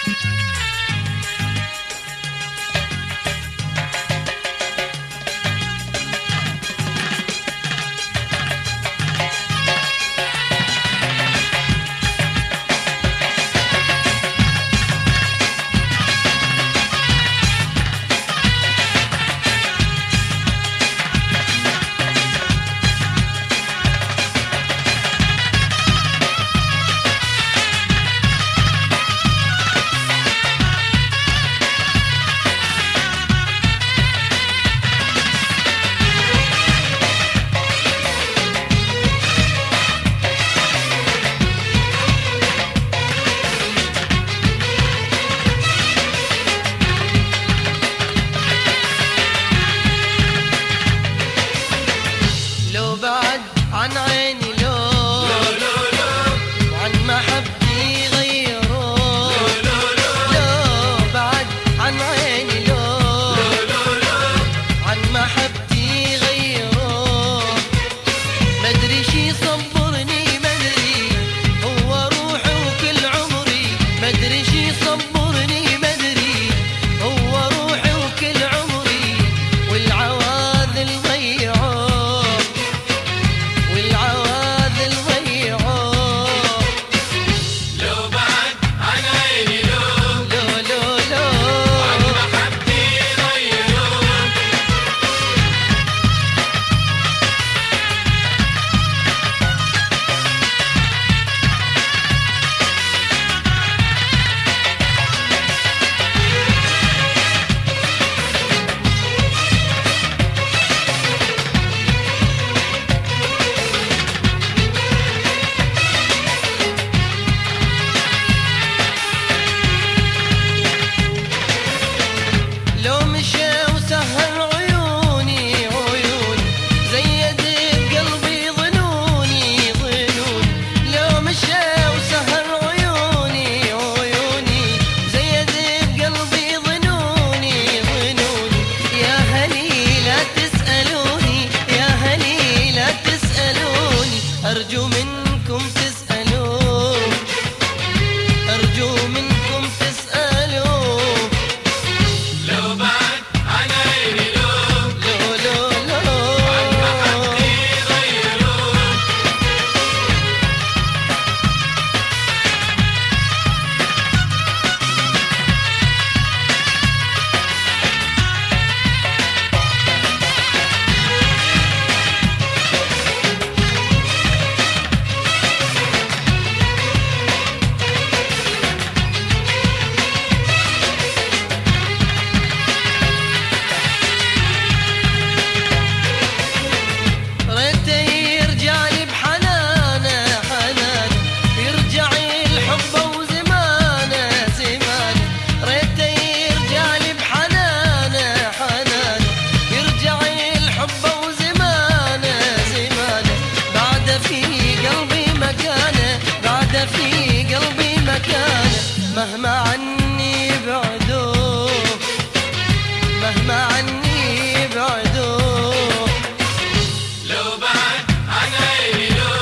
عن عيني لو وعن محبتي غيروا لو بعد عن عيني لو عن محبتي غيروا مدري شي صبرني مدري هو روحي وكل عمري مدري شي صبرني مدري هو روحي وكل عمري والعواذل ضيعوا أرجو منكم تسألوا أرجو منكم تسألوا لو بعد عن عيني لو عن محبتي غيروا في قلبي مكانه مهما عن